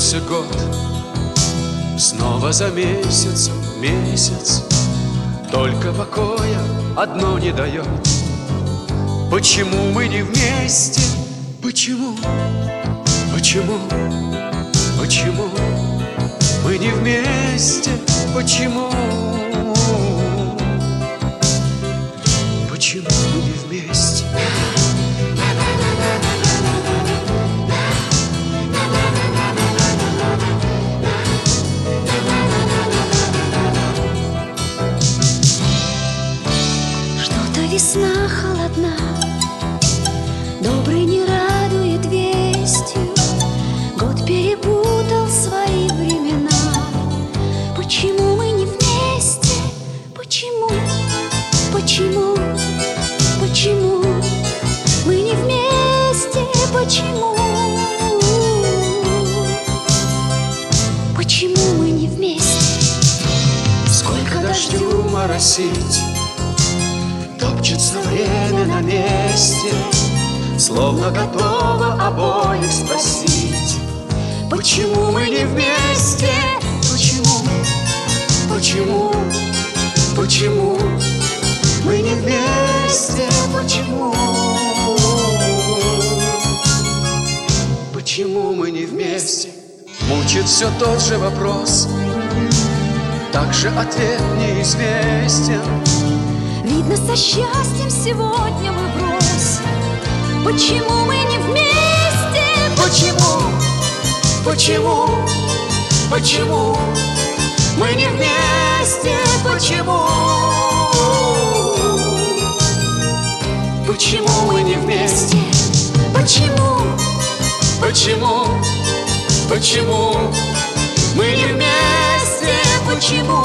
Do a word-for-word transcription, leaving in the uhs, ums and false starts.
Кончился год, снова за месяцем месяц, только покоя одно не дает. Почему мы не вместе? Почему? Почему? Почему мы не вместе? Почему? Почему мы не вместе? Что-то весна холодна, добрый не радует вестью. Год перепутал свои времена. Почему мы не вместе? Почему? Почему? Почему мы не вместе? Почему? Почему мы не вместе? Сколько дождю моросить, топчется время на месте, словно готова обоих спросить. Почему мы не вместе? Почему? Почему? Почему мы не вместе? Почему? Почему мы не вместе? Мучит все тот же вопрос, также ответ неизвестен. Видно, со счастьем сегодня мы врозь. Почему мы не вместе? Почему? Почему? Почему мы не вместе? Почему? Почему мы не вместе? Почему? Почему? Почему мы не вместе? Почему?